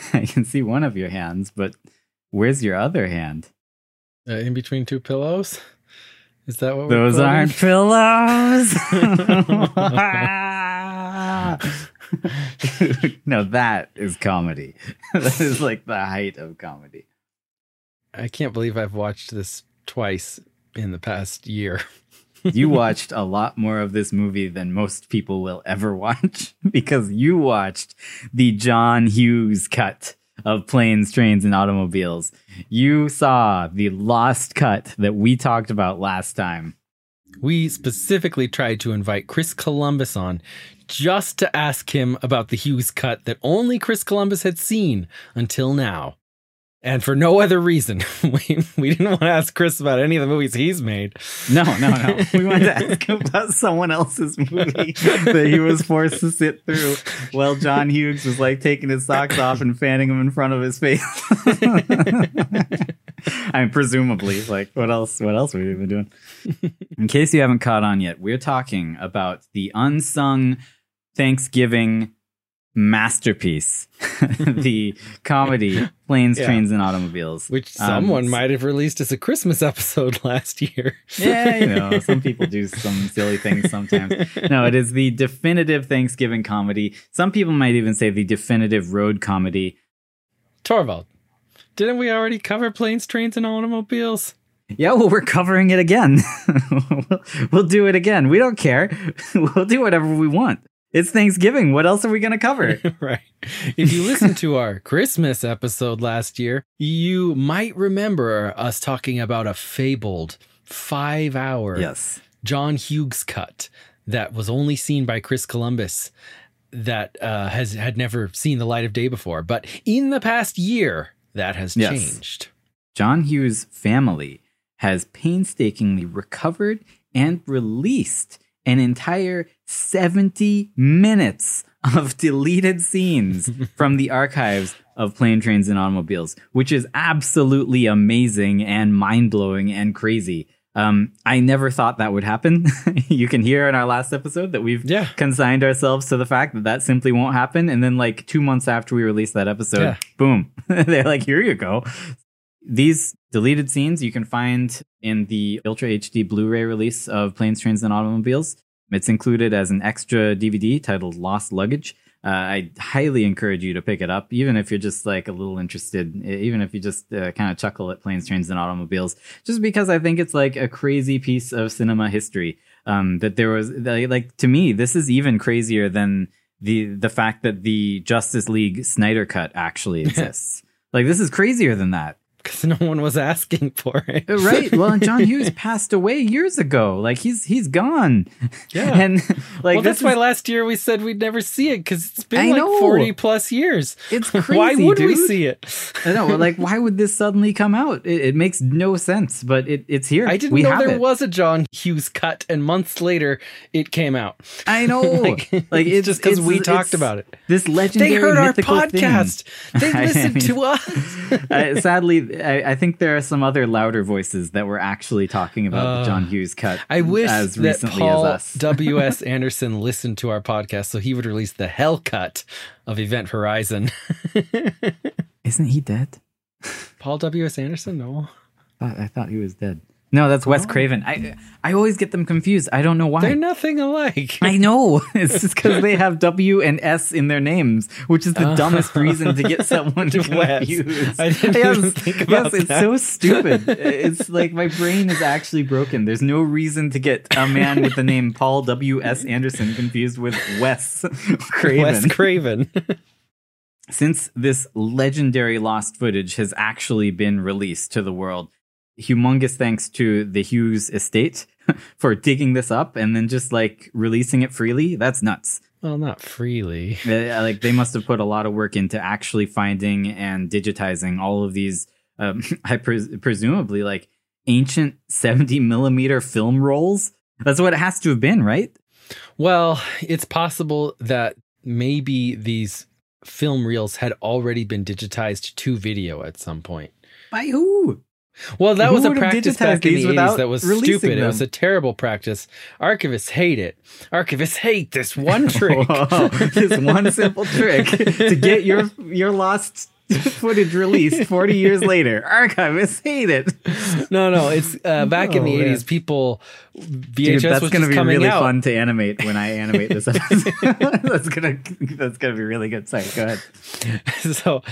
I can see one of your hands, but where's your other hand? In between two pillows? Is that what Those we're aren't pillows. No, that is comedy. That is like the height of comedy. I can't believe I've watched this twice in the past year. You watched a lot more of this movie than most people will ever watch because you watched the John Hughes cut of Planes, Trains, and Automobiles. You saw the lost cut that we talked about last time. We specifically tried to invite Chris Columbus on just to ask him about the Hughes cut that only Chris Columbus had seen until now. And for no other reason. We didn't want to ask Chris about any of the movies he's made. No. We wanted to ask him about someone else's movie that he was forced to sit through while John Hughes was like taking his socks off and fanning them in front of his face. I mean, presumably, like, what else have we been doing? In case you haven't caught on yet, we're talking about the unsung Thanksgiving masterpiece, the comedy Planes, Trains, and Automobiles, which someone might have released as a Christmas episode last year. Yeah, some people do some silly things sometimes. No, it is the definitive Thanksgiving comedy. Some people might even say the definitive road comedy. Torvald, didn't we already cover Planes, Trains, and Automobiles? Yeah, well, we're covering it again. We'll do it again. We don't care. We'll do whatever we want. It's Thanksgiving. What else are we going to cover? Right. If you listened to our Christmas episode last year, you might remember us talking about a fabled 5-hour John Hughes cut that was only seen by Chris Columbus that had never seen the light of day before. But in the past year, that has changed. John Hughes' family has painstakingly recovered and released an entire 70 minutes of deleted scenes from the archives of Plane, Trains, and Automobiles, which is absolutely amazing and mind-blowing and crazy. I never thought that would happen. You can hear in our last episode that we've consigned ourselves to the fact that simply won't happen. And then like 2 months after we released that episode, boom, they're like, here you go. These deleted scenes you can find in the Ultra HD Blu-ray release of Planes, Trains, and Automobiles. It's included as an extra DVD titled Lost Luggage. I highly encourage you to pick it up, even if you're just like a little interested, even if you just kind of chuckle at Planes, Trains, and Automobiles, just because I think it's like a crazy piece of cinema history. That there was like, to me, this is even crazier than the fact that the Justice League Snyder Cut actually exists. Like, this is crazier than that. Because no one was asking for it. Right. Well, and John Hughes passed away years ago. Like, he's gone. Yeah. And like, well, that's why last year we said we'd never see it, because it's been 40 plus years. It's crazy. Why would we see it? I know. Like, why would this suddenly come out? It makes no sense, but it's here. I didn't know there was a John Hughes cut, and months later it came out. I know. like it's just because we talked about it. This legendary They heard our podcast. Thing. They listened to us. Sadly, I think there are some other louder voices that were actually talking about the John Hughes cut. I wish as that recently Paul as us. W.S. Anderson listened to our podcast so he would release the hell cut of Event Horizon. Isn't he dead? Paul W.S. Anderson? No. I thought he was dead. No, that's Wes Craven. I always get them confused. I don't know why. They're nothing alike. I know. It's just because they have W and S in their names, which is the dumbest reason to get someone confused. I didn't even think about it's so stupid. It's like my brain is actually broken. There's no reason to get a man with the name Paul W.S. Anderson confused with Wes Craven. Wes Craven. Since this legendary lost footage has actually been released to the world, humongous thanks to the Hughes estate for digging this up and then just like releasing it freely. That's nuts. Well, not freely. Like, they must have put a lot of work into actually finding and digitizing all of these, presumably like ancient 70 millimeter film rolls. That's what it has to have been, right? Well, it's possible that maybe these film reels had already been digitized to video at some point. By who? Well, that was a practice back in the 80s that was stupid. Them. It was a terrible practice. Archivists hate it. Archivists hate this one trick. This one simple trick to get your lost footage released 40 years later. Archivists hate it. No, it's back in the 80s. People VHS that's was going to be coming really out. fun to animate when I animate this episode. that's gonna be really good. Sorry, go ahead. So,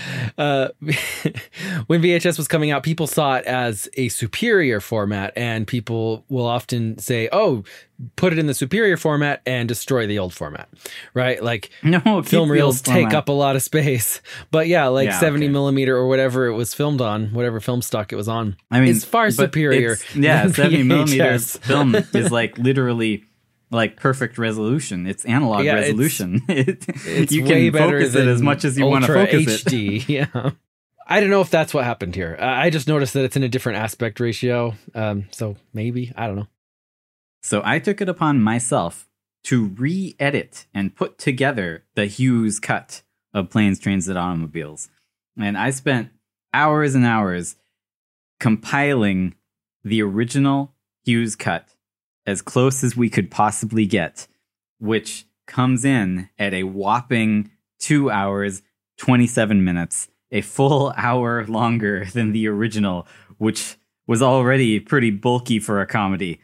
when VHS was coming out, people saw it as a superior format, and people will often say, "Oh, put it in the superior format and destroy the old format," right? Like, no, film reels take up a lot of space, but 70 millimeter or whatever it was filmed on, whatever film stock it was on. I mean, it's far superior. 70 millimeter film is like literally like perfect resolution. It's analog resolution. It's you way can better focus than it as much as you want to focus HD. it. Yeah. I don't know if that's what happened here. I just noticed that it's in a different aspect ratio. So maybe, I don't know. So I took it upon myself to re-edit and put together the Hughes cut of Planes, Trains, and Automobiles. And I spent hours and hours compiling the original Hughes cut as close as we could possibly get, which comes in at a whopping 2 hours, 27 minutes, a full hour longer than the original, which was already pretty bulky for a comedy.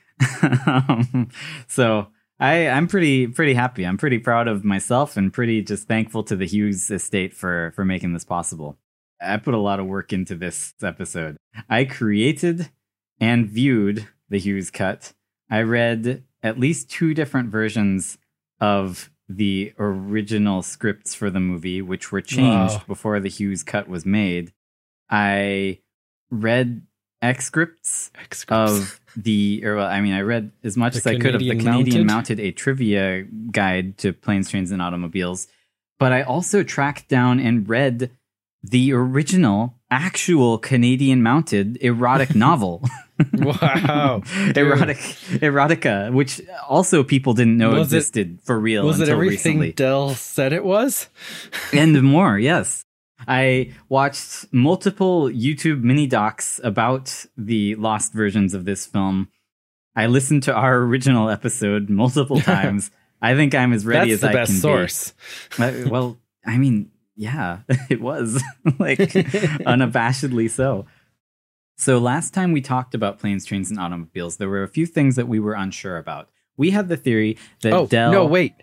So I'm pretty happy. I'm pretty proud of myself and pretty just thankful to the Hughes estate for making this possible. I put a lot of work into this episode. I created and viewed the Hughes cut. I read at least 2 different versions of the original scripts for the movie, which were changed before the Hughes cut was made. I read excerpts of I read as much as I could of the Canadian Mounted, a trivia guide to Planes, Trains, and Automobiles. But I also tracked down and read the original, actual Canadian Mounted erotic novel. Wow. Erotica, which also people didn't know existed for real until recently. Was it everything Del said it was? And more, yes. I watched multiple YouTube mini docs about the lost versions of this film. I listened to our original episode multiple times. I think I'm as ready as I can be. That's the best source. Well, I mean, yeah, it was like unabashedly so. So last time we talked about Planes, Trains, and Automobiles, there were a few things that we were unsure about. We had the theory that Del... No, wait.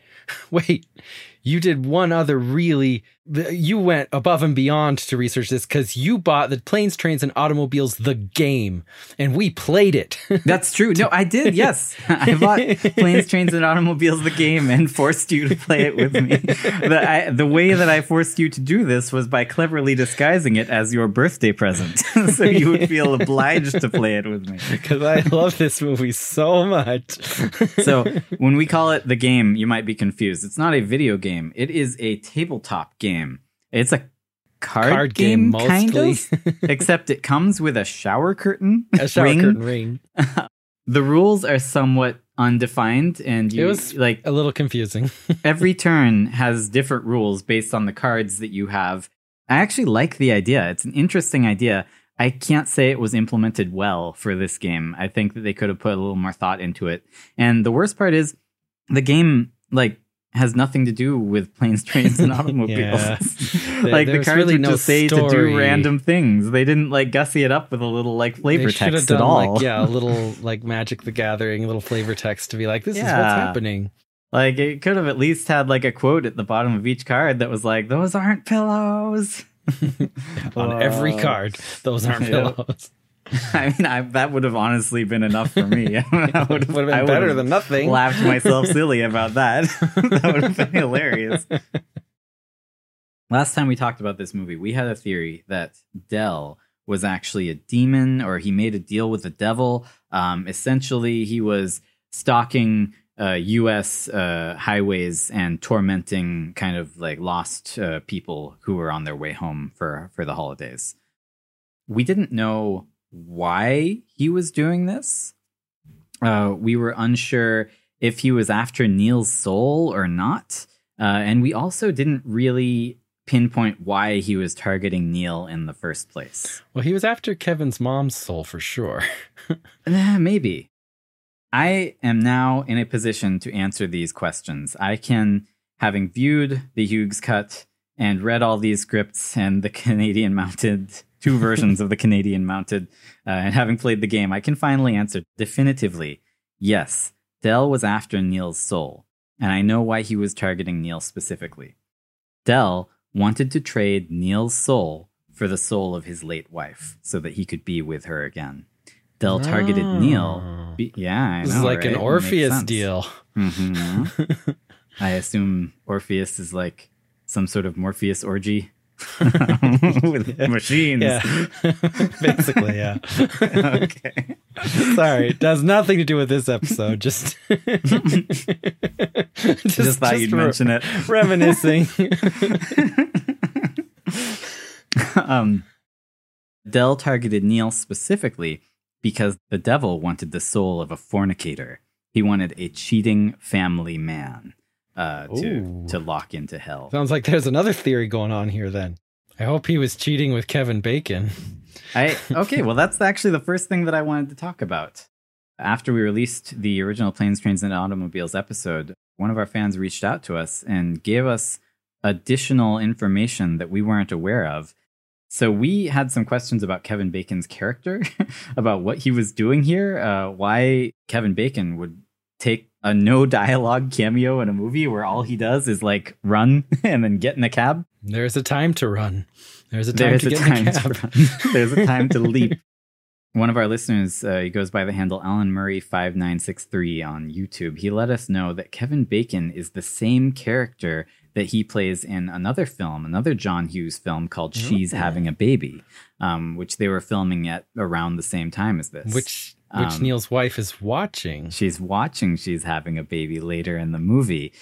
You did one other really... You went above and beyond to research this because you bought the Planes, Trains, and Automobiles, the game, and we played it. That's true. No, I did, yes. I bought Planes, Trains, and Automobiles, the game, and forced you to play it with me. The way that I forced you to do this was by cleverly disguising it as your birthday present, so you would feel obliged to play it with me. Because I love this movie so much. So when we call it the game, you might be confused. It's not a video game. It is a tabletop game. It's a card game kind of, except it comes with a shower curtain. Curtain ring. The rules are somewhat undefined, and it was like a little confusing. Every turn has different rules based on the cards that you have. I actually like the idea. It's an interesting idea. I can't say it was implemented well for this game. I think that they could have put a little more thought into it. And the worst part is the game, has nothing to do with Planes, Trains, and Automobiles. Yeah. The cards really would just say to do random things. They didn't gussy it up with a little flavor text at all. A little Magic the Gathering, a little flavor text to be like, this is what's happening. It could have at least had a quote at the bottom of each card that was like, those aren't pillows. On every card, those aren't pillows. I mean, that would have honestly been enough for me. I would have been better than nothing. Laughed myself silly about that. That would have been hilarious. Last time we talked about this movie, we had a theory that Del was actually a demon, or he made a deal with the devil. Essentially, he was stalking U.S. highways and tormenting kind of lost people who were on their way home for the holidays. We didn't know why he was doing this. We were unsure if he was after Neil's soul or not. And we also didn't really pinpoint why he was targeting Neil in the first place. Well, he was after Kevin's mom's soul for sure. Maybe. I am now in a position to answer these questions. I can, having viewed the Hughes cut and read all these scripts and the Canadian Mounted, 2 versions of the Canadian Mounted, and having played the game, I can finally answer definitively, yes, Del was after Neil's soul, and I know why he was targeting Neil specifically. Del wanted to trade Neil's soul for the soul of his late wife so that he could be with her again. Del targeted Neil. Yeah, I know. This is like right? an Orpheus deal. Mm-hmm. I assume Orpheus is like some sort of Morpheus orgy with machines. Yeah. Basically, yeah. Okay. Sorry, it has nothing to do with this episode. Just thought you'd mention it. Reminiscing. Del targeted Neil specifically because the devil wanted the soul of a fornicator. He wanted a cheating family man to lock into hell. Sounds like there's another theory going on here then. I hope he was cheating with Kevin Bacon. Okay, well, that's actually the first thing that I wanted to talk about. After we released the original Planes, Trains, and Automobiles episode, one of our fans reached out to us and gave us additional information that we weren't aware of. So we had some questions about Kevin Bacon's character, about what he was doing here, why Kevin Bacon would take a no dialogue cameo in a movie where all he does is like run and then get in a cab. There's a time to run. There's a time to get in a cab. There's a time to leap. One of our listeners, he goes by the handle Alan Murray 5963 on YouTube. He let us know that Kevin Bacon is the same character that he plays in another film, another John Hughes film called She's Having a Baby, which they were filming at around the same time as this. Which Neil's wife is watching. She's watching She's Having a Baby later in the movie.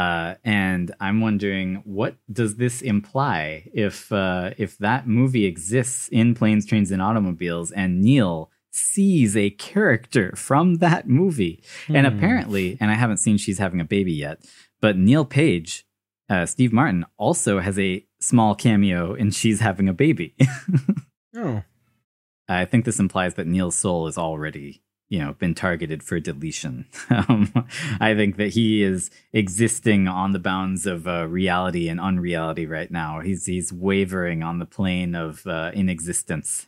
And I'm wondering, what does this imply if that movie exists in Planes, Trains, and Automobiles and Neil sees a character from that movie? And apparently, and I haven't seen She's Having a Baby yet, but Neil Page, Steve Martin, also has a small cameo in She's Having a Baby. Oh. I think this implies that Neil's soul is already, been targeted for deletion. I think that he is existing on the bounds of reality and unreality right now. He's wavering on the plane of inexistence.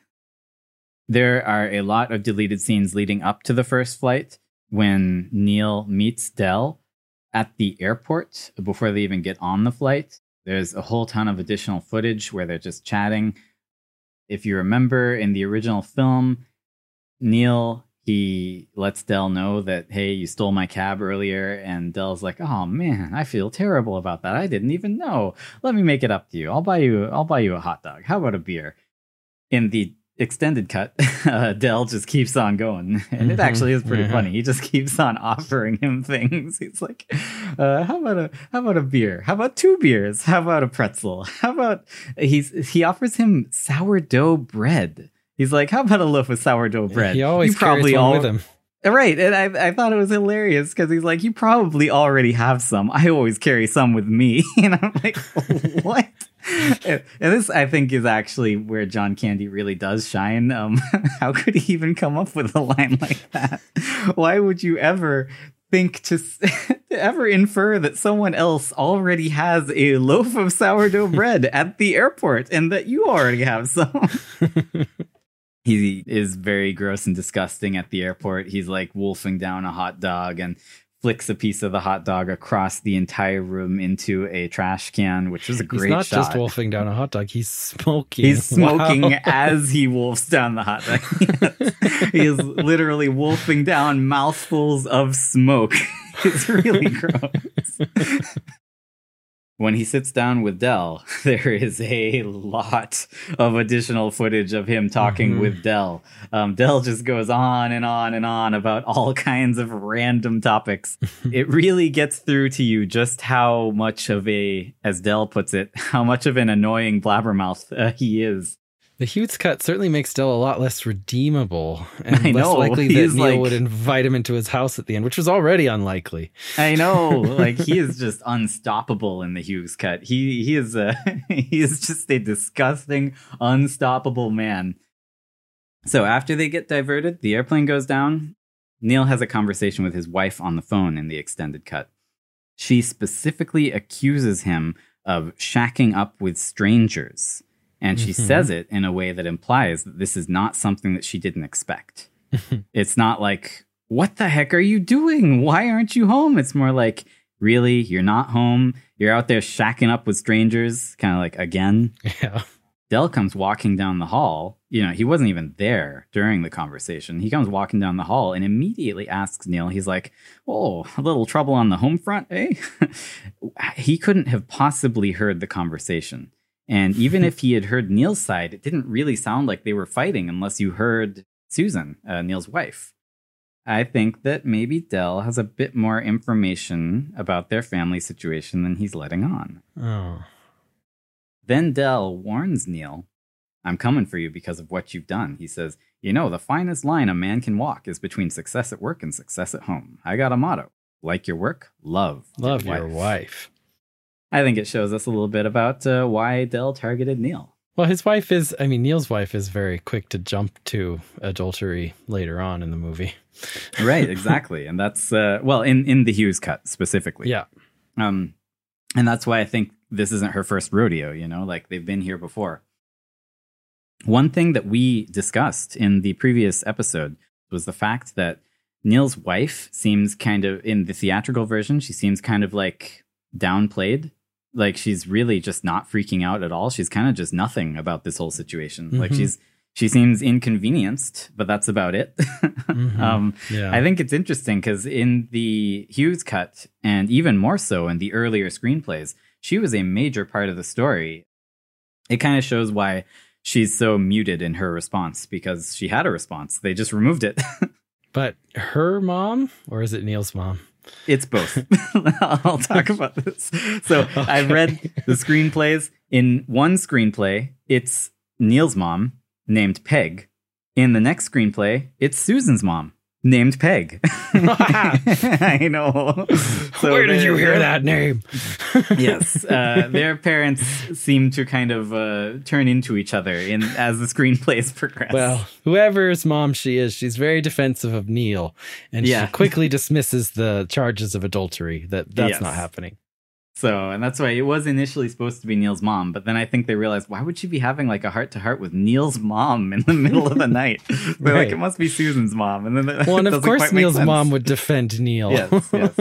There are a lot of deleted scenes leading up to the first flight when Neil meets Del at the airport before they even get on the flight. There's a whole ton of additional footage where they're just chatting. If you remember in the original film, Neil, he lets Del know that, hey, you stole my cab earlier. And Del's like, oh man, I feel terrible about that. I didn't even know. Let me make it up to you. I'll buy you a hot dog. How about a beer? In the extended cut, Del just keeps on going, and it actually is pretty funny. He just keeps on offering him things. He's like, how about a beer? How about 2 beers? How about a pretzel? How about he offers him sourdough bread. He's like, how about a loaf of sourdough bread? He always carries one with him. Right, and I thought it was hilarious because he's like, you probably already have some. I always carry some with me. And I'm like, what? And this, I think, is actually where John Candy really does shine. How could he even come up with a line like that? Why would you ever think to ever infer that someone else already has a loaf of sourdough bread at the airport and that you already have some? He is very gross and disgusting at the airport. He's like wolfing down a hot dog and flicks a piece of the hot dog across the entire room into a trash can, which was a great shot. He's not just wolfing down a hot dog, he's smoking. He's smoking as he wolfs down the hot dog. He is literally wolfing down mouthfuls of smoke. It's really gross. When he sits down with Del, there is a lot of additional footage of him talking with Del. Del just goes on and on and on about all kinds of random topics. It really gets through to you just how much of as Del puts it, how much of an annoying blabbermouth he is. The Hughes cut certainly makes Del a lot less redeemable and less likely that Neil would invite him into his house at the end, which was already unlikely. I know, like he is just unstoppable in the Hughes cut. He is just a disgusting, unstoppable man. So after they get diverted, the airplane goes down. Neil has a conversation with his wife on the phone in the extended cut. She specifically accuses him of shacking up with strangers. And she says it in a way that implies that this is not something that she didn't expect. It's not like, what the heck are you doing? Why aren't you home? It's more like, really? You're not home? You're out there shacking up with strangers? Kind of like, again? Yeah. Del comes walking down the hall. He wasn't even there during the conversation. He comes walking down the hall and immediately asks Neil, he's like, oh, a little trouble on the home front, eh? He couldn't have possibly heard the conversation. And even if he had heard Neil's side, it didn't really sound like they were fighting unless you heard Susan, Neil's wife. I think that maybe Del has a bit more information about their family situation than he's letting on. Oh. Then Del warns Neil, I'm coming for you because of what you've done. He says, the finest line a man can walk is between success at work and success at home. I got a motto. Like your work, love your wife. I think it shows us a little bit about why Del targeted Neil. Well, Neil's wife is very quick to jump to adultery later on in the movie. Right, exactly. And that's, in the Hughes cut specifically. Yeah. And that's why I think this isn't her first rodeo, like they've been here before. One thing that we discussed in the previous episode was the fact that Neil's wife seems kind of, in the theatrical version, she seems kind of like downplayed. Like she's really just not freaking out at all. She's kind of just nothing about this whole situation. Like she seems inconvenienced, but that's about it. I think it's interesting because in the Hughes cut, and even more so in the earlier screenplays, she was a major part of the story. It kind of shows why she's so muted in her response, because she had a response. They just removed it. But her mom, or is it Neil's mom? It's both. I'll talk about this. So okay. I've read the screenplays. In one screenplay, it's Neil's mom, named Peg. In the next screenplay, it's Susan's mom, named Peg. I know. So where did you hear that name? Yes. Their parents seem to kind of turn into each other as the screenplays progress. Well, whoever's mom she is, she's very defensive of Neil. And she quickly dismisses the charges of adultery. That's not happening. So, and that's why it was initially supposed to be Neil's mom, but then I think they realized, why would she be having like a heart-to-heart with Neil's mom in the middle of the night? They're like, it must be Susan's mom. And then and of course Neil's mom would defend Neil. Yes.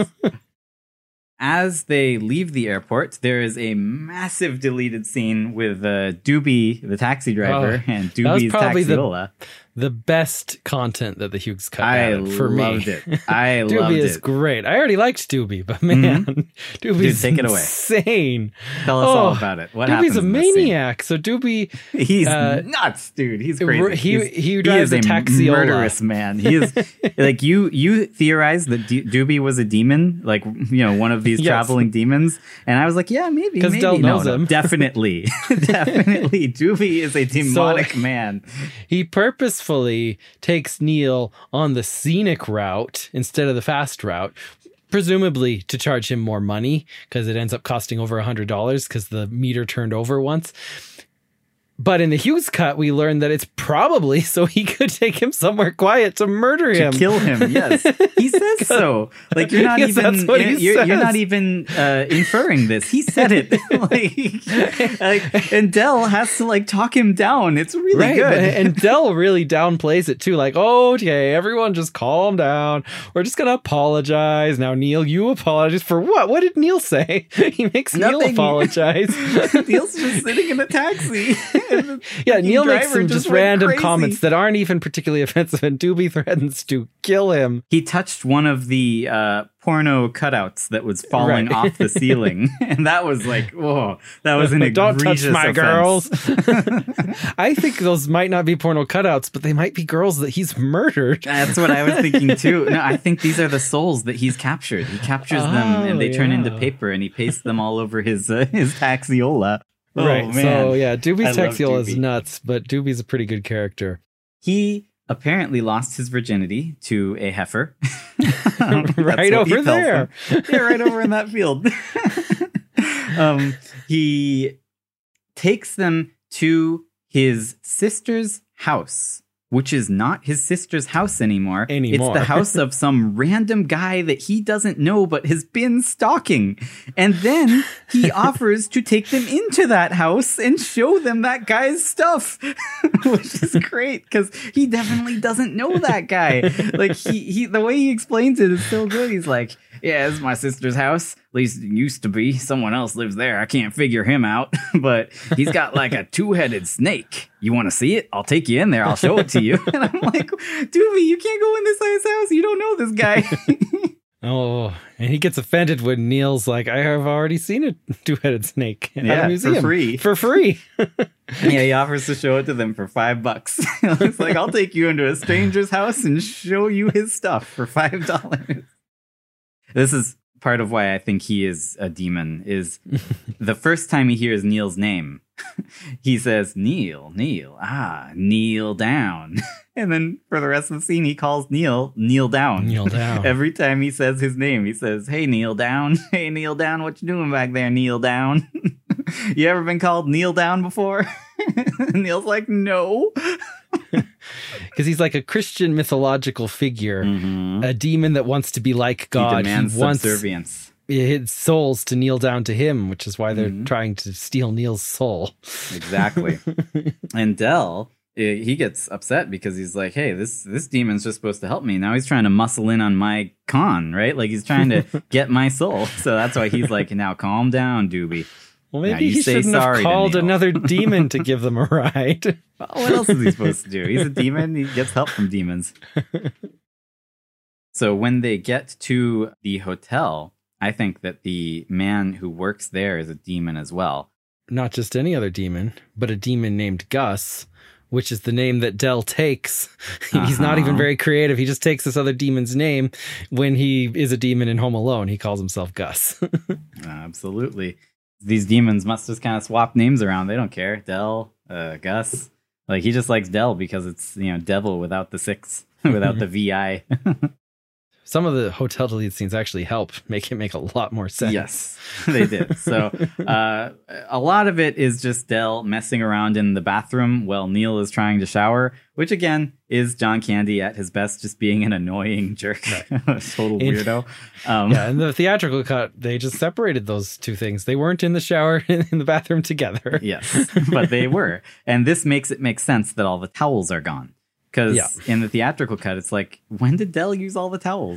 As they leave the airport, there is a massive deleted scene with Doobie, the taxi driver, and Doobie's taxiola. The best content that the Hughes cut added for me. I loved it. Doobie is great. I already liked Doobie, but man, Doobie's take it away. Insane. Tell us all about it. What happens? Doobie's a maniac. So Doobie, he's nuts, dude. He's crazy. He drives a taxiola. Murderous man. He is like you theorized that Doobie was a demon, like one of these traveling demons, and I was like, yeah, maybe. Because Del knows him. Definitely. Doobie is a demonic man. He purposefully takes Neil on the scenic route instead of the fast route, presumably to charge him more money because it ends up costing over $100 because the meter turned over once. But in the Hughes cut, we learned that it's probably so he could take him somewhere quiet to murder him. To kill him, yes. He says so. Like, you're not even you're not even inferring this. He said it. And Del has to talk him down. It's really good. And Del really downplays it too. Like, okay, everyone just calm down. We're just gonna apologize. Now, Neil, you apologize for what? What did Neil say? He makes Neil apologize. Neil's just sitting in a taxi. Neil makes some just random comments that aren't even particularly offensive, and Doobie threatens to kill him. He touched one of the porno cutouts that was falling off the ceiling, and that was like, whoa, that was an egregious Don't touch my offense. Girls. I think those might not be porno cutouts, but they might be girls that he's murdered. That's what I was thinking too. No, I think these are the souls that he's captured. He captures them, and they turn into paper, and he pastes them all over his taxiola. Oh, right. Man. So, Doobie's taxiola is nuts, but Doobie's a pretty good character. He apparently lost his virginity to a heifer. Right over there. Yeah, right over in that field. He takes them to his sister's house which is not his sister's house anymore. It's the house of some random guy that he doesn't know but has been stalking. And then he offers to take them into that house and show them that guy's stuff, which is great because he definitely doesn't know that guy. Like he the way he explains it is so good. He's like, yeah, this is my sister's house. At least it used to be. Someone else lives there. I can't figure him out. But he's got like a 2-headed snake. You want to see it? I'll take you in there. I'll show it to you. And I'm like, Doobie, you can't go in this guy's house. You don't know this guy. Oh, and he gets offended when Neil's like, I have already seen a 2-headed snake at a museum. For free. Yeah, he offers to show it to them for $5. It's like, I'll take you into a stranger's house and show you his stuff for $5. This is part of why I think he is a demon, is the first time he hears Neil's name, he says, Neil, kneel down. And then for the rest of the scene, he calls kneel down. Kneel down. Every time he says his name, he says, hey, kneel down. Hey, kneel down. What you doing back there, kneel down? You ever been called kneel down before? Neil's like, no. Because he's like a Christian mythological figure, a demon that wants to be like God. He wants subservience. His souls to kneel down to him, which is why they're trying to steal Neil's soul. Exactly. And Del, he gets upset because he's like, hey, this demon's just supposed to help me. Now he's trying to muscle in on my con, right? Like he's trying to get my soul. So that's why he's like, now calm down, Doobie. Well, maybe he shouldn't have called another demon to give them a ride. Well, what else is he supposed to do? He's a demon. He gets help from demons. So when they get to the hotel, I think that the man who works there is a demon as well. Not just any other demon, but a demon named Gus, which is the name that Del takes. He's not even very creative. He just takes this other demon's name. When he is a demon in Home Alone, he calls himself Gus. Absolutely. These demons must just kind of swap names around. They don't care. Del, Gus. Like, he just likes Del because it's, devil without the 6, without the VI. Some of the hotel delete scenes actually help make it make a lot more sense. Yes, they did. So a lot of it is just Del messing around in the bathroom while Neil is trying to shower, which again is John Candy at his best, just being an annoying jerk, total weirdo. In the theatrical cut, they just separated those two things. They weren't in the shower in the bathroom together. Yes, but they were. And this makes it make sense that all the towels are gone. Because in the theatrical cut, it's like, when did Del use all the towels?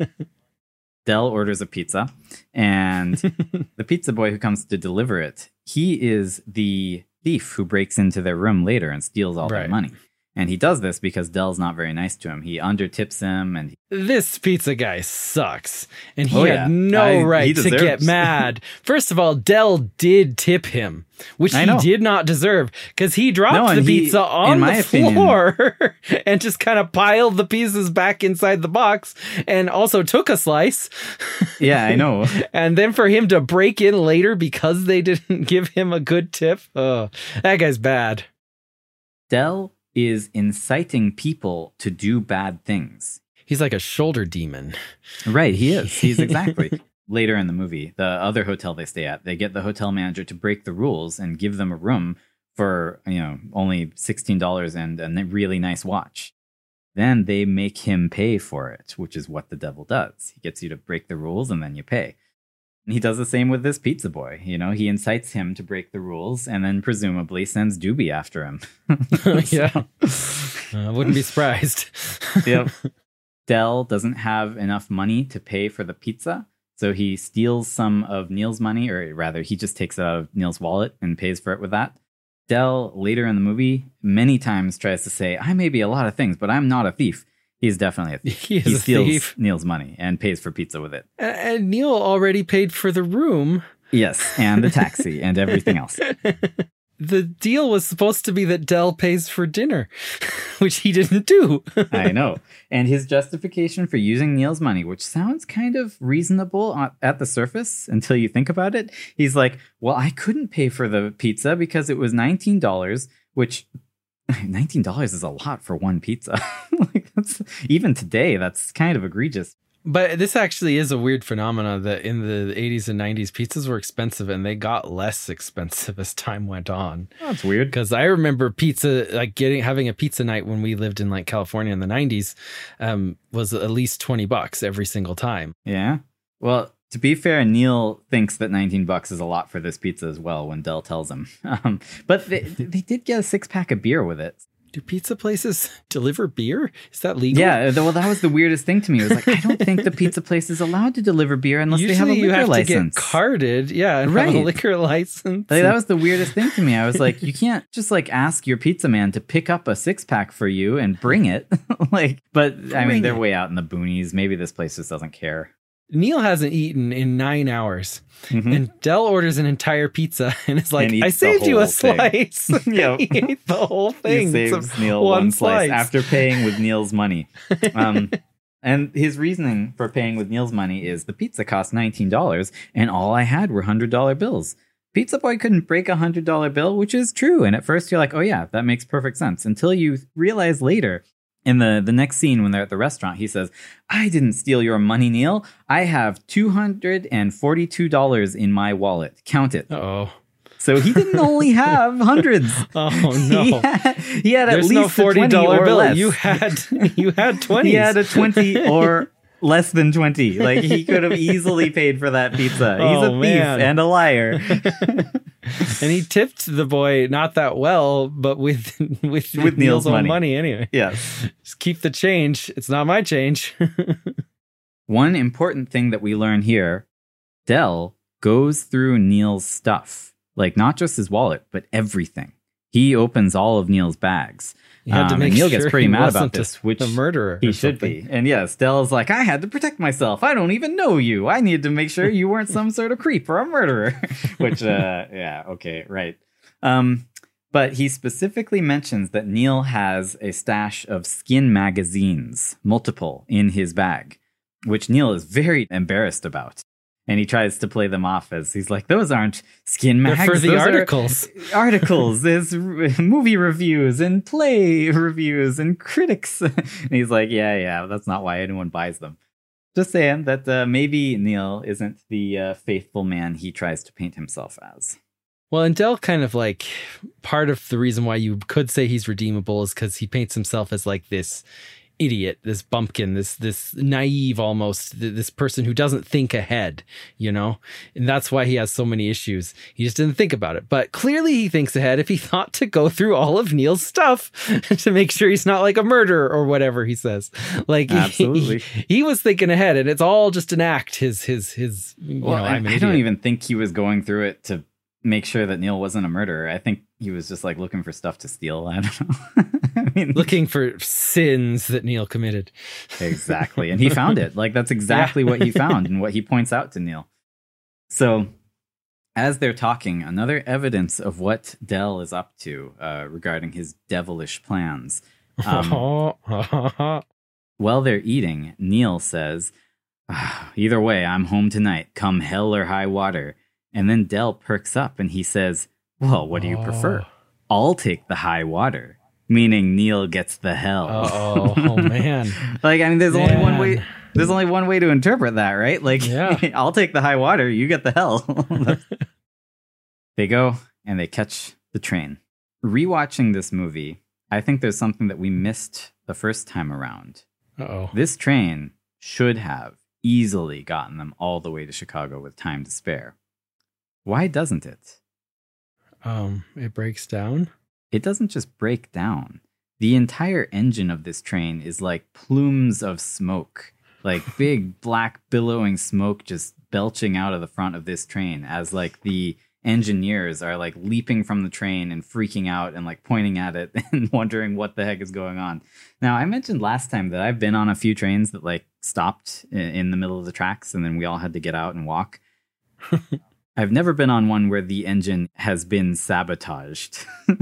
Del orders a pizza, and the pizza boy who comes to deliver it, he is the thief who breaks into their room later and steals all their money. And he does this because Del's not very nice to him. He undertips him. And this pizza guy sucks. And he had no right to get mad. First of all, Del did tip him, which he did not deserve, because he dropped the pizza on the floor and just kind of piled the pieces back inside the box and also took a slice. Yeah, I know. And then for him to break in later because they didn't give him a good tip. Oh, that guy's bad. Del is inciting people to do bad things. He's like a shoulder demon. Right, he is. He's exactly. Later in the movie, the other hotel they stay at, they get the hotel manager to break the rules and give them a room for, only $16 and a really nice watch. Then they make him pay for it, which is what the devil does. He gets you to break the rules and then you pay. And he does the same with this pizza boy. He incites him to break the rules and then presumably sends Doobie after him. Yeah. I wouldn't be surprised. Yep. Del doesn't have enough money to pay for the pizza, so he steals some of Neil's money, or rather, he just takes it out of Neil's wallet and pays for it with that. Del, later in the movie, many times tries to say, I may be a lot of things, but I'm not a thief. He's definitely a thief. He steals Neil's money and pays for pizza with it. And Neil already paid for the room. Yes, and the taxi and everything else. The deal was supposed to be that Del pays for dinner, which he didn't do. I know. And his justification for using Neil's money, which sounds kind of reasonable at the surface until you think about it. He's like, well, I couldn't pay for the pizza because it was $19, which $19 is a lot for one pizza. Even today, that's kind of egregious. But this actually is a weird phenomenon that in the 80s and 90s, pizzas were expensive and they got less expensive as time went on. Oh, that's weird. Because I remember pizza, like having a pizza night when we lived in like California in the 90s, was at least $20 every single time. Yeah. Well, to be fair, Neil thinks that $19 is a lot for this pizza as well when Del tells him. But they did get a 6-pack of beer with it. Do pizza places deliver beer? Is that legal? Yeah, well, that was the weirdest thing to me. It was like, I don't think the pizza place is allowed to deliver beer unless Usually they have a liquor license. You have to get carded, and have a liquor license. Like, that was the weirdest thing to me. I was like, you can't just like ask your pizza man to pick up a 6-pack for you and bring it. But I mean, they're way out in the boonies. Maybe this place just doesn't care. Neil hasn't eaten in 9 hours, and Del orders an entire pizza and is like, I saved you a slice. He ate the whole thing. He saves Neil one slice after paying with Neil's money. And his reasoning for paying with Neil's money is the pizza cost $19 and all I had were $100 bills. Pizza Boy couldn't break a $100 bill, which is true. And at first you're like, oh yeah, that makes perfect sense. Until you realize later, in the next scene when they're at the restaurant, he says, I didn't steal your money, Neil. I have $242 in my wallet. Count it. Uh-oh. So he didn't only have hundreds. Oh, no. He had at least a $20 bill. Less. You had 20s. He had a 20 or less than 20. Like, he could have easily paid for that pizza. He's a thief and a liar. And he tipped the boy not that well, but with Neil's own money anyway. Yes. Just keep the change. It's not my change. One important thing that we learn here, Del goes through Neil's stuff. Like, not just his wallet, but everything. He opens all of Neil's bags. He had to make Neil sure gets pretty mad about this, which the murderer. He should be. And yes, Del's like, I had to protect myself. I don't even know you. I needed to make sure you weren't some sort of creep or a murderer. Which, yeah, okay, right. But he specifically mentions that Neil has a stash of Skin magazines, multiple, in his bag, which Neil is very embarrassed about. And he tries to play them off as he's like, those aren't Skin mags. They're for the articles. Articles. There's movie reviews and play reviews and critics. And he's like, yeah, that's not why anyone buys them. Just saying that maybe Neil isn't the faithful man he tries to paint himself as. Well, and Del kind of like, part of the reason why you could say he's redeemable is because he paints himself as like this idiot, this bumpkin, this naive almost, this person who doesn't think ahead, and that's why he has so many issues. He just didn't think about it. But clearly he thinks ahead if he thought to go through all of Neil's stuff to make sure he's not like a murderer or whatever he says. Like, absolutely, he was thinking ahead, and it's all just an act. I don't even think he was going through it to make sure that Neil wasn't a murderer. I think he was just like looking for stuff to steal. I don't know. I mean, looking for sins that Neil committed. Exactly. And he found it. Like, that's exactly what he found and what he points out to Neil. So as they're talking, another evidence of what Del is up to regarding his devilish plans. While they're eating, Neil says, either way, I'm home tonight, come hell or high water. And then Del perks up and he says, well, what do you prefer? I'll take the high water. Meaning Neil gets the hell. Oh man. Like, I mean, there's only one way. There's only one way to interpret that, right? Like, I'll take the high water. You get the hell. They go and they catch the train. Rewatching this movie, I think there's something that we missed the first time around. This train should have easily gotten them all the way to Chicago with time to spare. Why doesn't it? It breaks down. It doesn't just break down. The entire engine of this train is like plumes of smoke, like big black billowing smoke just belching out of the front of this train as like the engineers are like leaping from the train and freaking out and like pointing at it and wondering what the heck is going on. Now, I mentioned last time that I've been on a few trains that like stopped in the middle of the tracks and then we all had to get out and walk. I've never been on one where the engine has been sabotaged.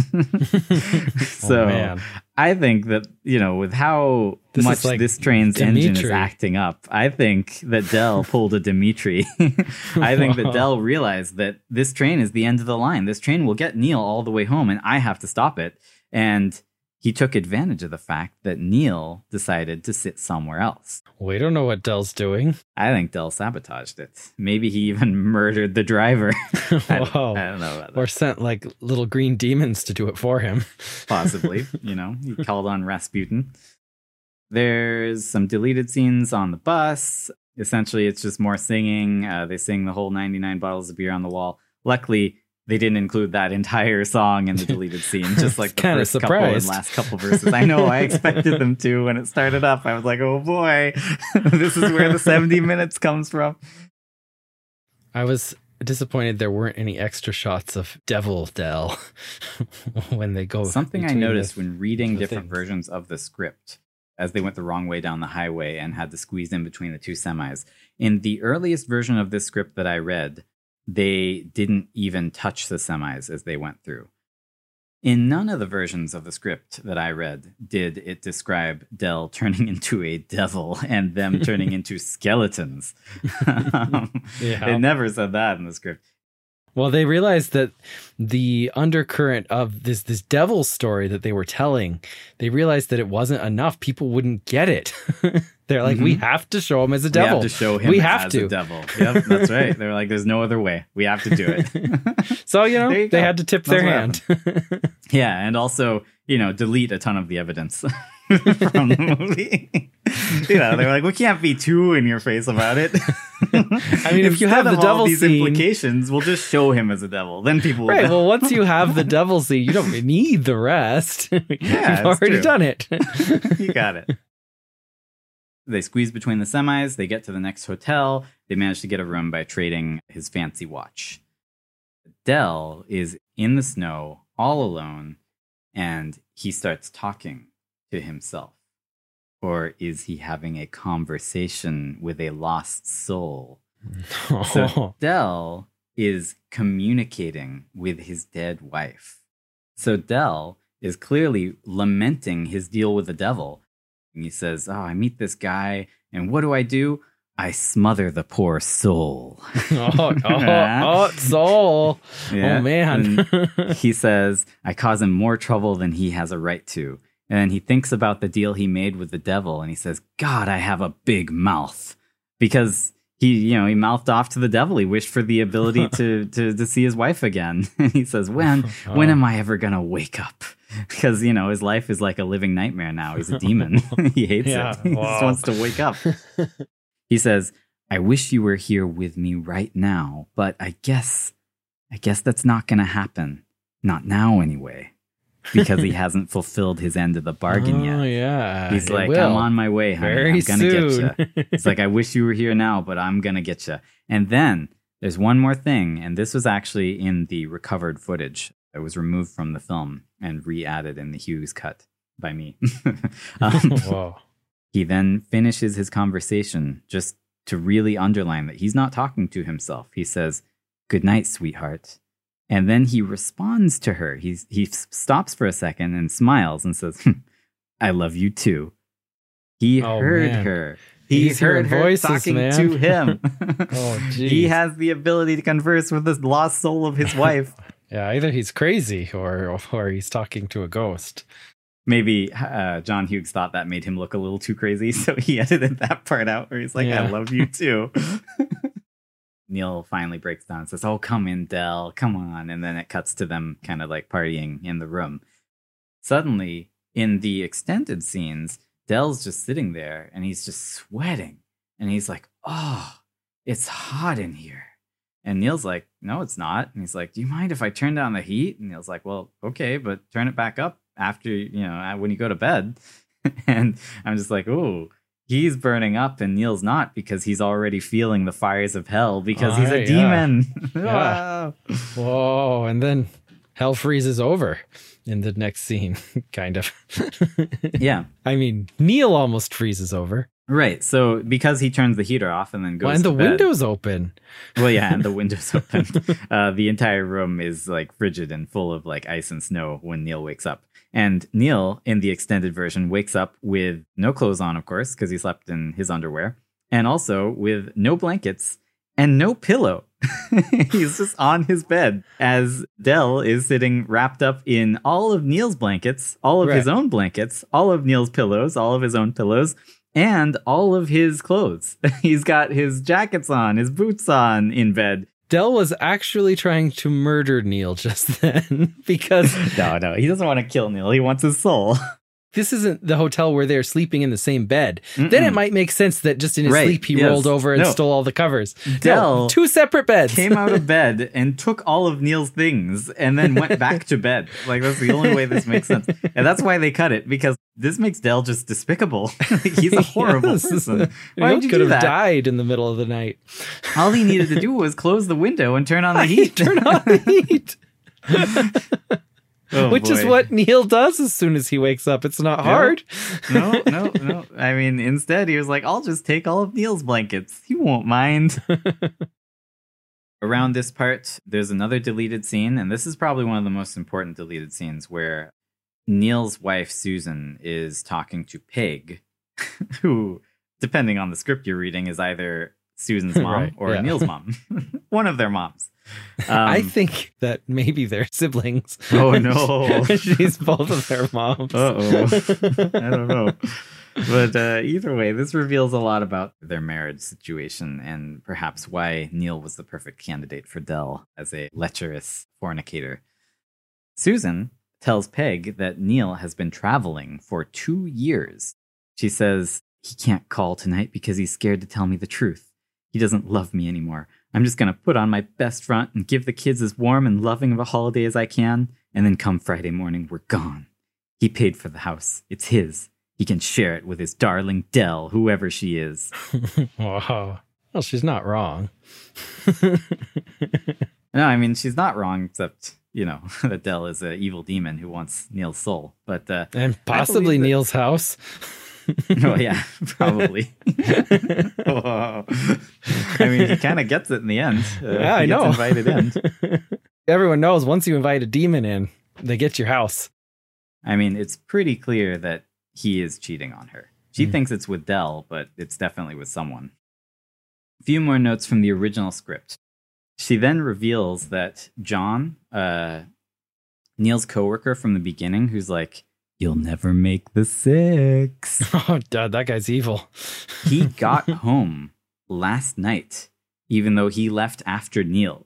So I think that, with how much like this train's Dimitri. Engine is acting up, I think that Del pulled a Dimitri. I think that Del realized that this train is the end of the line. This train will get Neil all the way home and I have to stop it. And he took advantage of the fact that Neil decided to sit somewhere else. We don't know what Del's doing. I think Del sabotaged it. Maybe he even murdered the driver. I don't know about that. Or sent like little green demons to do it for him. Possibly. He called on Rasputin. There's some deleted scenes on the bus. Essentially, it's just more singing. They sing the whole 99 bottles of beer on the wall. Luckily, they didn't include that entire song in the deleted scene, just like the first couple and last couple verses. I know, I expected them to. When it started up, I was like, oh boy, this is where the 70 minutes comes from. I was disappointed there weren't any extra shots of Devil Del when they go. Something I noticed when reading different versions of the script as they went the wrong way down the highway and had to squeeze in between the two semis. In the earliest version of this script that I read, they didn't even touch the semis as they went through. In none of the versions of the script that I read did it describe Del turning into a devil and them turning into skeletons. It never said that in the script. Well, they realized that the undercurrent of this devil story that they were telling, they realized that it wasn't enough. People wouldn't get it. They're like, we have to show him as a devil. We have to show him as a devil. Yep, that's right. They're like, there's no other way. We have to do it. So, they had to tip their hand. Yeah, and also, delete a ton of the evidence from the movie. They're like, we can't be too in your face about it. I mean, if you have the devil these scene, implications, we'll just show him as a devil. Then people will Well, once you have the devil scene, you don't need the rest. You've already done it. You got it. They squeeze between the semis. They get to the next hotel. They manage to get a room by trading his fancy watch. Del is in the snow, all alone, and he starts talking to himself. Or is he having a conversation with a lost soul? So Del is communicating with his dead wife. So Del is clearly lamenting his deal with the devil. And he says, I meet this guy, and what do? I smother the poor soul. Soul. Yeah. Oh, man. He says, I cause him more trouble than he has a right to. And he thinks about the deal he made with the devil, and he says, God, I have a big mouth. Because he mouthed off to the devil. He wished for the ability to see his wife again. And he says, when am I ever going to wake up? Because, his life is like a living nightmare now. He's a demon. He hates it. He just wants to wake up. He says, I wish you were here with me right now, but I guess that's not going to happen. Not now, anyway. Because he hasn't fulfilled his end of the bargain yet. Oh, yeah. He's like, I'm on my way, honey. I'm going to get you. It's like, I wish you were here now, but I'm going to get you. And then there's one more thing, and this was actually in the recovered footage. It was removed from the film and re-added in the Hughes cut by me. Whoa. He then finishes his conversation just to really underline that he's not talking to himself. He says, good night, sweetheart. And then he responds to her. He stops for a second and smiles and says, I love you too. He heard her. He's heard her voices, talking to him. He has the ability to converse with the lost soul of his wife. Yeah, either he's crazy or he's talking to a ghost. Maybe John Hughes thought that made him look a little too crazy, so he edited that part out where he's like, I love you too. Neil finally breaks down and says, oh, come in, Del, come on. And then it cuts to them kind of like partying in the room. Suddenly, in the extended scenes, Del's just sitting there and he's just sweating. And he's like, oh, it's hot in here. And Neil's like, no, it's not. And he's like, do you mind if I turn down the heat? And Neil's like, well, okay, but turn it back up after, when you go to bed. And I'm just like, oh, he's burning up and Neil's not, because he's already feeling the fires of hell because he's a demon. Yeah. Whoa. And then hell freezes over in the next scene, kind of. Yeah. I mean, Neil almost freezes over. Right. So because he turns the heater off and then goes and to the bed. window's open. Well, yeah, and the window's open. The entire room is like frigid and full of like ice and snow when Neil wakes up. And Neil, in the extended version, wakes up with no clothes on, of course, because he slept in his underwear. And also with no blankets and no pillow. He's just on his bed as Del is sitting wrapped up in all of Neil's blankets, all of his own blankets, all of Neil's pillows, all of his own pillows, and all of his clothes. He's got his jackets on, his boots on in bed. Del was actually trying to murder Neil just then because... No, he doesn't want to kill Neil. He wants his soul. This isn't the hotel where they're sleeping in the same bed. Then it might make sense that just in his sleep, he rolled over and stole all the covers. Del two separate beds. Came out of bed and took all of Neil's things and then went back to bed. Like, that's the only way this makes sense. And that's why they cut it, because this makes Del just despicable. He's a horrible person. Why would you could do have that? died in the middle of the night. All he needed to do was close the window and turn on the heat. Turn on the heat. Oh, which is what Neil does as soon as he wakes up. It's not hard. No. I mean, instead, he was like, I'll just take all of Neil's blankets. He won't mind. Around this part, there's another deleted scene, and this is probably one of the most important deleted scenes, where Neil's wife, Susan, is talking to Peg, who, depending on the script you're reading, is either Susan's mom or Neil's mom. One of their moms. I think that maybe they're siblings. Oh, no. She's both of their moms. Uh-oh. I don't know. But either way, this reveals a lot about their marriage situation and perhaps why Neil was the perfect candidate for Del as a lecherous fornicator. Susan tells Peg that Neil has been traveling for 2 years. She says, he can't call tonight because he's scared to tell me the truth. He doesn't love me anymore. I'm just going to put on my best front and give the kids as warm and loving of a holiday as I can. And then come Friday morning, we're gone. He paid for the house. It's his. He can share it with his darling Del, whoever she is. Wow. Well, she's not wrong. No, I mean, she's not wrong, except, that Del is an evil demon who wants Neil's soul. But and possibly Neil's house. Oh, yeah, probably. Oh. I mean, he kind of gets it in the end. Yeah, I know. Invited in. Everyone knows once you invite a demon in, they get your house. I mean, it's pretty clear that he is cheating on her. She thinks it's with Del, but it's definitely with someone. A few more notes from the original script. She then reveals that John, Neil's coworker from the beginning, who's like, you'll never make the 6. Oh, Dad, that guy's evil. He got home last night, even though he left after Neil.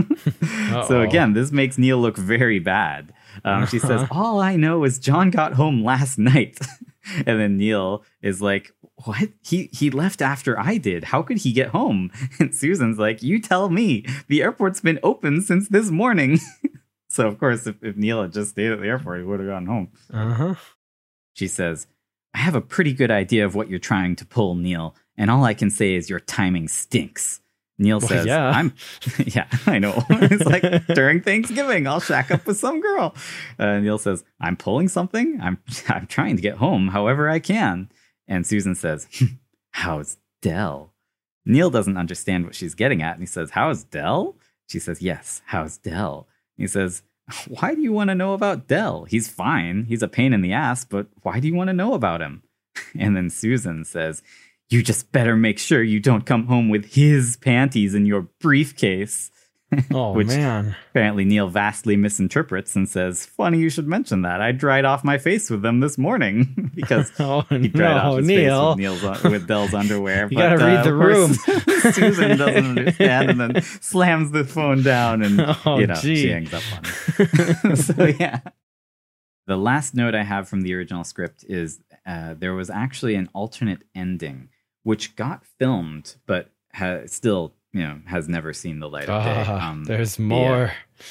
So again, this makes Neil look very bad. She says, all I know is John got home last night. And then Neil is like, what? He left after I did. How could he get home? And Susan's like, you tell me. The airport's been open since this morning. So, of course, if Neil had just stayed at the airport, he would have gone home. Uh-huh. She says, I have a pretty good idea of what you're trying to pull, Neil. And all I can say is your timing stinks. Neil says, yeah, I know. It's like, during Thanksgiving, I'll shack up with some girl. Neil says, I'm pulling something. I'm trying to get home however I can. And Susan says, how's Del? Neil doesn't understand what she's getting at. And he says, how's Del? She says, yes, how's Del? He says, why do you want to know about Del? He's fine. He's a pain in the ass, but why do you want to know about him? And then Susan says, you just better make sure you don't come home with his panties in your briefcase. Oh, which man. Apparently Neil vastly misinterprets and says, funny you should mention that. I dried off my face with them this morning. Because he dried off his face with Del's underwear. You gotta read the room. Susan doesn't understand and then slams the phone down and she hangs up on it. So yeah. The last note I have from the original script is there was actually an alternate ending, which got filmed, but still has never seen the light of day. There's more.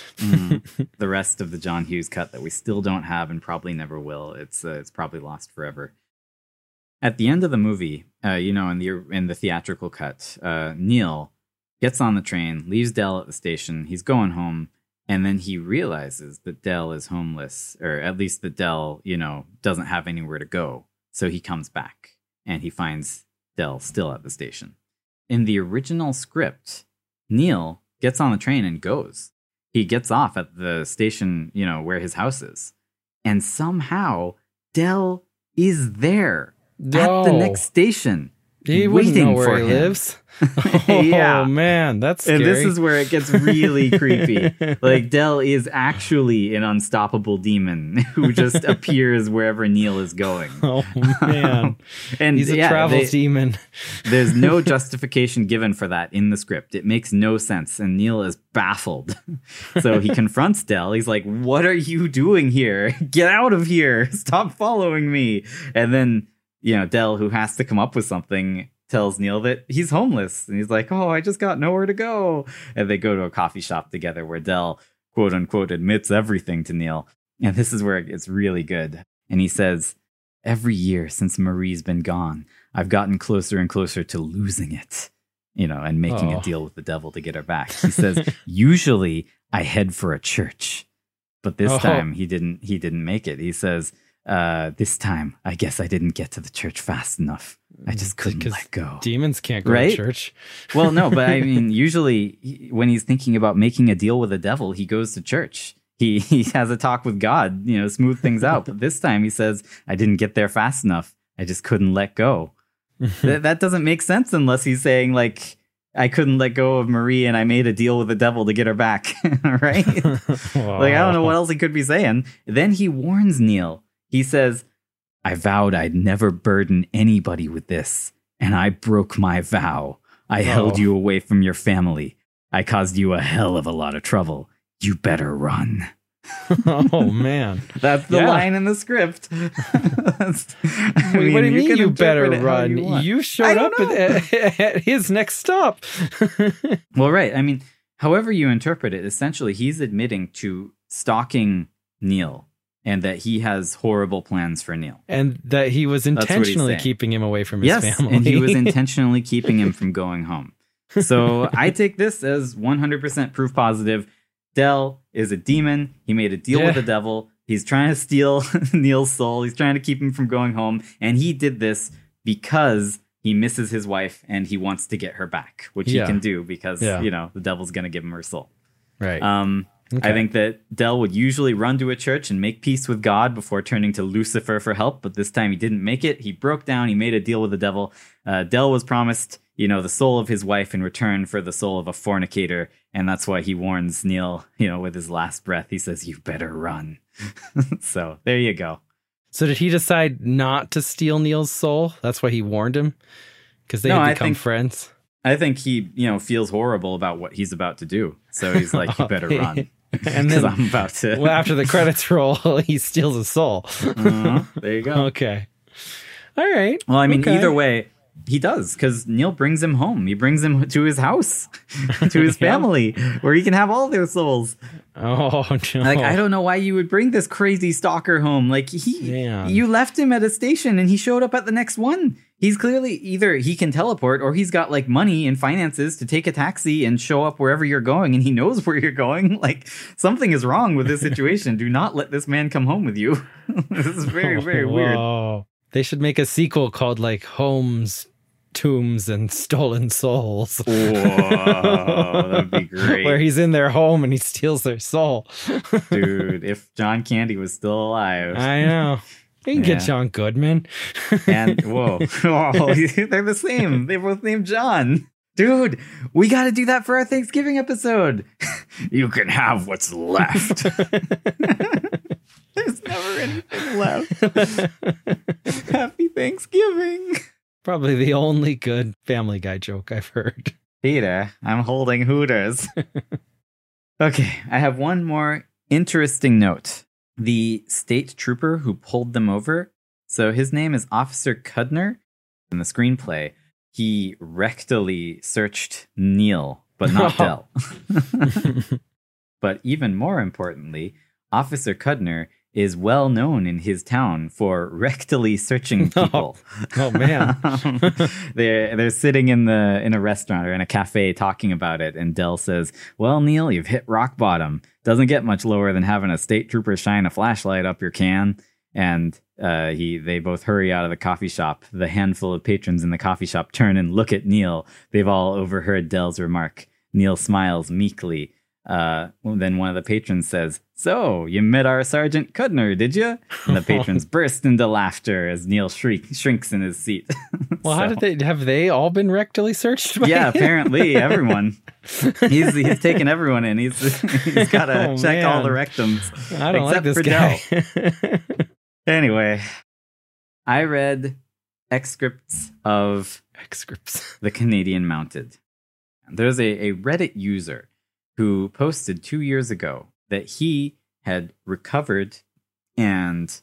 The rest of the John Hughes cut that we still don't have and probably never will. It's probably lost forever. At the end of the movie, in the theatrical cut, Neil gets on the train, leaves Del at the station. He's going home, and then he realizes that Del is homeless, or at least that Del, doesn't have anywhere to go. So he comes back, and he finds Del still at the station. In the original script, Neil gets on the train and goes. He gets off at the station, where his house is. And somehow, Del is there at the next station. He wouldn't know where he lives. Oh, man, that's scary. And this is where it gets really creepy. Like, Del is actually an unstoppable demon who just appears wherever Neil is going. Oh, man. And he's a travel demon. There's no justification given for that in the script. It makes no sense. And Neil is baffled. So he confronts Del. He's like, what are you doing here? Get out of here. Stop following me. And then, Del, who has to come up with something, tells Neil that he's homeless. And he's like, oh, I just got nowhere to go. And they go to a coffee shop together where Del, quote unquote, admits everything to Neil. And this is where it gets really good. And he says, every year since Marie's been gone, I've gotten closer and closer to losing it, and making a deal with the devil to get her back. He says, usually I head for a church, but this time he didn't make it. He says, this time, I guess I didn't get to the church fast enough. I just couldn't let go. Demons can't go to church. Well, no, but I mean, usually when he's thinking about making a deal with the devil, he goes to church. He has a talk with God, smooth things out. But this time he says, I didn't get there fast enough. I just couldn't let go. That doesn't make sense unless he's saying, like, I couldn't let go of Marie and I made a deal with the devil to get her back. Right? Like, I don't know what else he could be saying. Then he warns Neil. He says, I vowed I'd never burden anybody with this, and I broke my vow. I held you away from your family. I caused you a hell of a lot of trouble. You better run. Oh, man. That's the line in the script. What do you mean you better run? You showed up at his next stop. Well, right. I mean, however you interpret it, essentially, he's admitting to stalking Neil. And that he has horrible plans for Neil. And that he was intentionally keeping him away from his family. And he was intentionally keeping him from going home. So I take this as 100% proof positive. Del is a demon. He made a deal with the devil. He's trying to steal Neil's soul. He's trying to keep him from going home. And he did this because he misses his wife and he wants to get her back, which he can do because, the devil's going to give him her soul. Right. Okay. I think that Del would usually run to a church and make peace with God before turning to Lucifer for help. But this time he didn't make it. He broke down. He made a deal with the devil. Del was promised, the soul of his wife in return for the soul of a fornicator. And that's why he warns Neil, with his last breath. He says, you better run. So there you go. So did he decide not to steal Neil's soul? That's why he warned him? Because they had become friends? I think he, feels horrible about what he's about to do. So he's like, you better run. And then I'm about to. Well, after the credits roll, he steals a soul. There you go. Okay. All right. Well, I mean, either way, he does, because Neil brings him home. He brings him to his house, to his family, where he can have all their souls. Oh, no. Like, I don't know why you would bring this crazy stalker home. Like, you left him at a station and he showed up at the next one. He's clearly either he can teleport or he's got like money and finances to take a taxi and show up wherever you're going, and he knows where you're going. Like, something is wrong with this situation. Do not let this man come home with you. This is very, very weird. They should make a sequel called like Homes, Tombs, and Stolen Souls. Whoa, that'd be great. Where he's in their home and he steals their soul. Dude, if John Candy was still alive. I know. You can get John Goodman. And, whoa, they're the same. They're both named John. Dude, we got to do that for our Thanksgiving episode. You can have what's left. There's never anything left. Happy Thanksgiving. Probably the only good Family Guy joke I've heard. Peter, I'm holding Hooters. Okay, I have one more interesting note. The state trooper who pulled them over, so his name is Officer Cudner. In the screenplay, he rectally searched Neil, but not Del. But even more importantly, Officer Cudner is well known in his town for rectally searching people. Oh man. They're sitting in a restaurant or in a cafe talking about it, and Del says, well, Neil, you've hit rock bottom. Doesn't get much lower than having a state trooper shine a flashlight up your can. And they both hurry out of the coffee shop. The handful of patrons in the coffee shop turn and look at Neil. They've all overheard Del's remark. Neil smiles meekly. then one of the patrons says, "So, you met our Sergeant Kudner, did you?" And the patrons burst into laughter as Neil shrinks in his seat. Well, how did they all been rectally searched? Yeah, apparently everyone. He's taken everyone in. He's got to check all the rectums. I don't like this guy. Anyway, I read excerpts of the Canadian Mounted. There's a Reddit user who posted 2 years ago that he had recovered and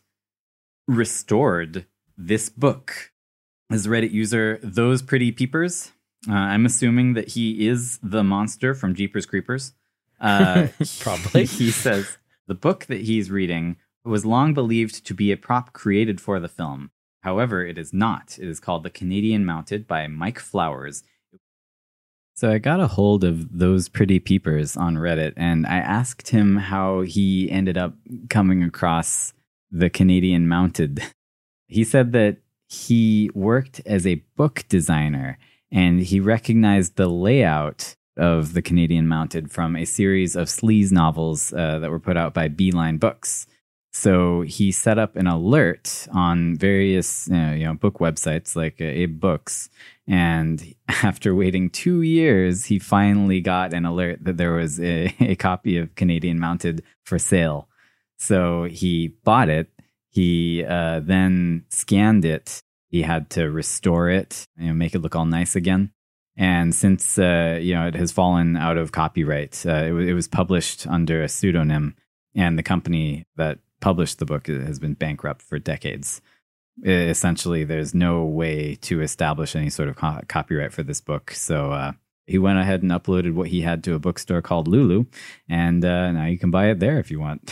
restored this book. This Reddit user, Those Pretty Peepers. I'm assuming that he is the monster from Jeepers Creepers. Probably. He says, the book that he's reading was long believed to be a prop created for the film. However, it is not. It is called The Canadian Mounted by Mike Flowers. So I got a hold of Those Pretty Peepers on Reddit, and I asked him how he ended up coming across The Canadian Mounted. He said that he worked as a book designer, and he recognized the layout of The Canadian Mounted from a series of sleaze novels that were put out by Beeline Books. So he set up an alert on various book websites like Abe Books. And after waiting 2 years, he finally got an alert that there was a copy of Canadian Mounted for sale. So he bought it. He then scanned it. He had to restore it, make it look all nice again. And since it has fallen out of copyright, it was published under a pseudonym, and the company that published the book has been bankrupt for decades. Essentially, there's no way to establish any sort of copyright for this book. So he went ahead and uploaded what he had to a bookstore called Lulu, and now you can buy it there if you want.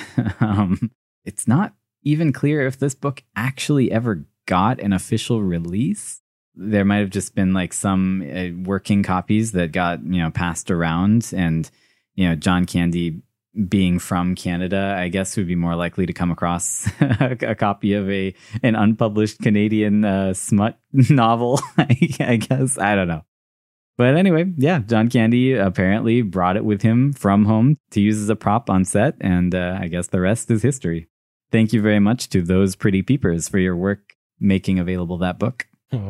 It's not even clear if this book actually ever got an official release. There might have just been like some working copies that got passed around, and John Candy, being from Canada, I guess would be more likely to come across a copy of an unpublished Canadian smut novel. I guess, I don't know. But anyway, yeah, John Candy apparently brought it with him from home to use as a prop on set, and I guess the rest is history. Thank you very much to Those Pretty Peepers for your work making available that book.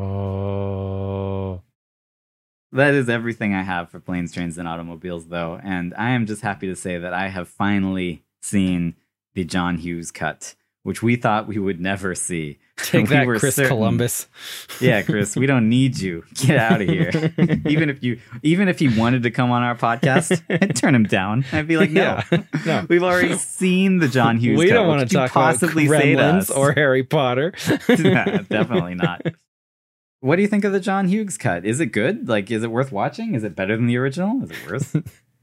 Oh. That is everything I have for Planes, Trains, and Automobiles, though. And I am just happy to say that I have finally seen the John Hughes cut, which we thought we would never see. Take that, Chris Columbus. Yeah, Chris, we don't need you. Get out of here. Even if he wanted to come on our podcast, I'd turn him down. I'd be like, no. We've already seen the John Hughes cut. We don't want to talk about Gremlins or Harry Potter. Definitely not. What do you think of the John Hughes cut? Is it good? Like, is it worth watching? Is it better than the original? Is it worse?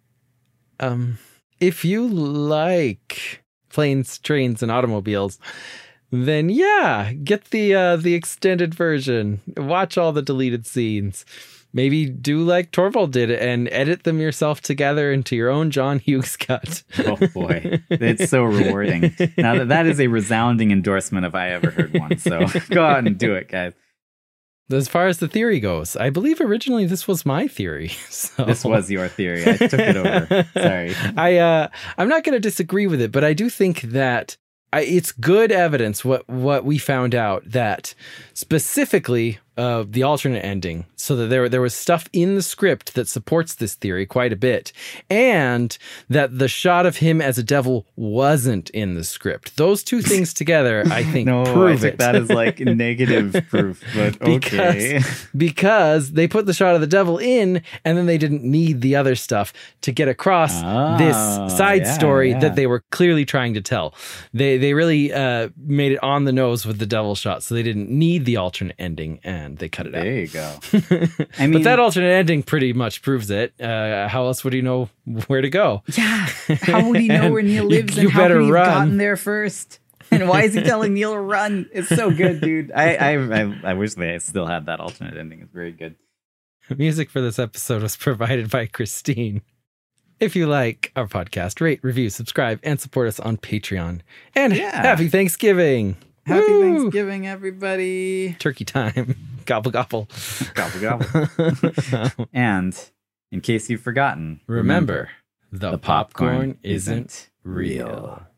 If you like Planes, Trains, and Automobiles, then yeah, get the extended version. Watch all the deleted scenes. Maybe do like Torvald did and edit them yourself together into your own John Hughes cut. Oh boy, it's so rewarding. Now that is a resounding endorsement if I ever heard one. So go out and do it, guys. As far as the theory goes, I believe originally this was my theory. So. This was your theory. I took it over. Sorry. I'm not going to disagree with it, but I do think that it's good evidence what we found out, that specifically the alternate ending, so that there was stuff in the script that supports this theory quite a bit, and that the shot of him as a devil wasn't in the script. Those two things together, I think, prove it. That is like negative proof, but okay. Because they put the shot of the devil in, and then they didn't need the other stuff to get across this side story that they were clearly trying to tell. They really made it on the nose with the devil shot, so they didn't need the alternate ending, and they cut it out. There you go. But that alternate ending pretty much proves it. How else would he know where to go? Yeah. How would he know where Neil lives and how could he have gotten there first? And why is he telling Neil to run? It's so good, dude. I wish they still had that alternate ending. It's very good. Music for this episode was provided by Christine. If you like our podcast, rate, review, subscribe, and support us on Patreon. And happy Thanksgiving! Happy Thanksgiving, everybody. Turkey time. Gobble, gobble. Gobble, gobble. And in case you've forgotten, remember, The popcorn isn't real.